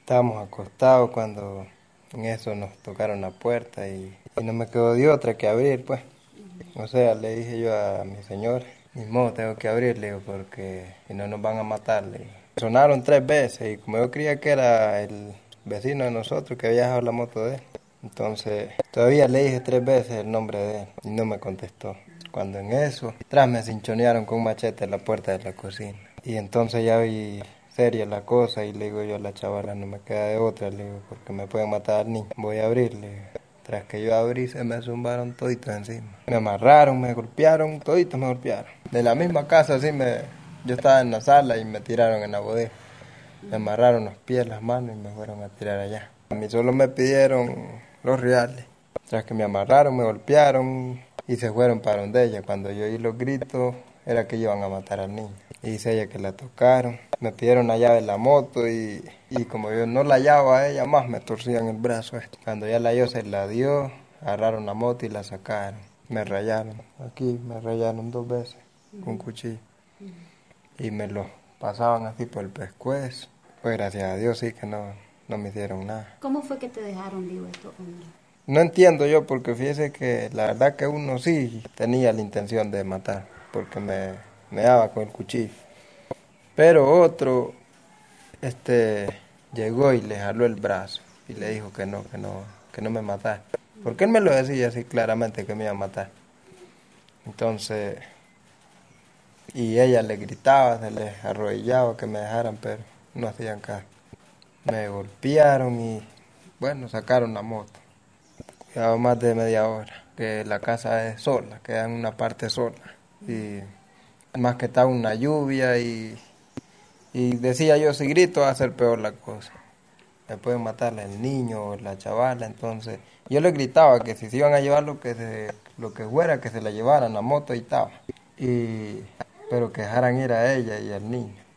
Estábamos acostados cuando en eso nos tocaron la puerta y no me quedó de otra que abrir, pues. O sea, le dije yo a mi señor, ni modo, tengo que abrir, le digo, porque si no nos van a matar, le digo. Sonaron 3 veces y como yo creía que era el vecino de nosotros que había dejado la moto de él, entonces todavía le dije 3 veces el nombre de él y no me contestó. Cuando en eso, tras me cinchonearon con un machete en la puerta de la cocina. Y entonces ya vi seria la cosa y le digo yo a la chavala, no me queda de otra, le digo, porque me pueden matar al niño. Voy a abrirle. Tras que yo abrí, se me zumbaron toditos encima. Me amarraron, me golpearon, toditos me golpearon. De la misma casa, yo estaba en la sala y me tiraron en la bodega. Me amarraron los pies, las manos y me fueron a tirar allá. A mí solo me pidieron los reales. Tras que me amarraron, me golpearon y se fueron para donde ella. Cuando yo oí los gritos, era que iban a matar al niño. Y dice ella que la tocaron. Me pidieron la llave de la moto y como yo no la hallaba a ella más, me torcían el brazo. Cuando ya la halló, se la dio, agarraron la moto y la sacaron. Me rayaron. Aquí me rayaron 2 veces con cuchillo. Y me lo pasaban así por el pescuezo. Pues gracias a Dios sí que no me hicieron nada. ¿Cómo fue que te dejaron vivo estos hombres? No entiendo yo, porque fíjese que la verdad que uno sí tenía la intención de matar, porque me daba con el cuchillo. Pero otro, llegó y le jaló el brazo y le dijo que no me matara. Porque él me lo decía así claramente que me iba a matar. Entonces, y ella le gritaba, se les arrodillaba que me dejaran, pero no hacían caso. Me golpearon y, bueno, sacaron la moto. Llevaba más de media hora, que la casa es sola, queda en una parte sola. Y más que estaba una lluvia y decía yo, si grito va a ser peor la cosa. Me pueden matar el niño o la chavala, entonces yo le gritaba que si se iban a llevar lo que fuera, que se la llevaran, la moto y estaba. Pero que dejaran ir a ella y al niño.